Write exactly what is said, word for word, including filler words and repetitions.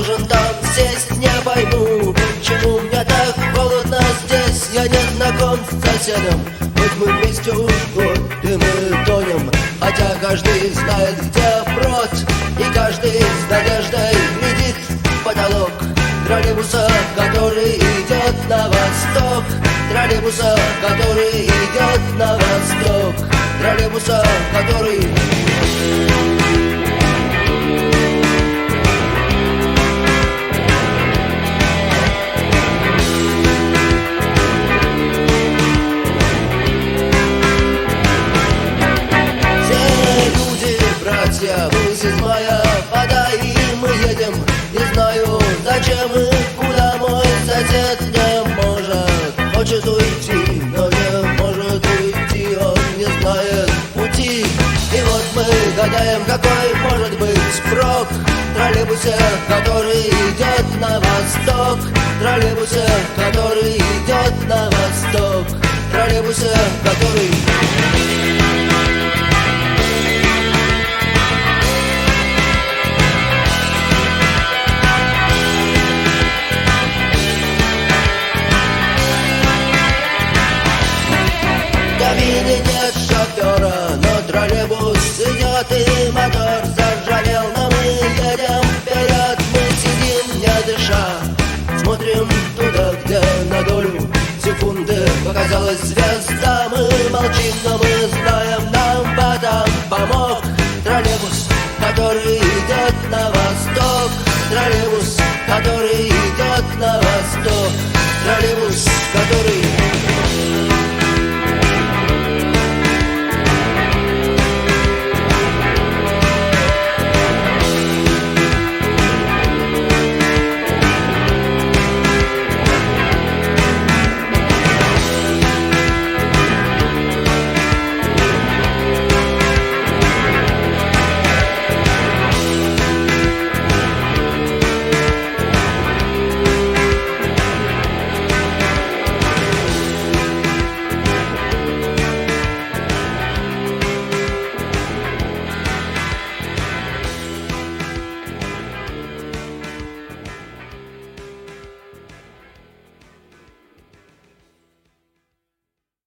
должен там сесть. Не пойму, почему мне так холодно здесь. Я не знаком с соседом, хоть мы вместе уж год, и мы тонем. Хотя каждый знает, где брод, и каждый с надеждой глядит в потолок троллейбуса, который идет на восток. Троллейбуса, который идет на восток. Троллейбуса, который... Мы седьмая вода, и мы едем. Не знаю, зачем и куда. Мой сосед не может, хочет уйти, но не может уйти. Он не знает пути. И вот мы гадаем, какой может быть прок в троллейбусе, который идет на восток. В троллейбусе, который идет на восток. В троллейбусе, который... Нет шофера, но троллейбус идет, и мотор заржавел, но мы едем вперед. Мы сидим, не дыша, смотрим туда, где на долю секунды показалась звезда. Мы молчим, но мы знаем, нам в этом помог троллейбус, который идет на восток. Троллейбус, который идет на восток. Троллейбус, который...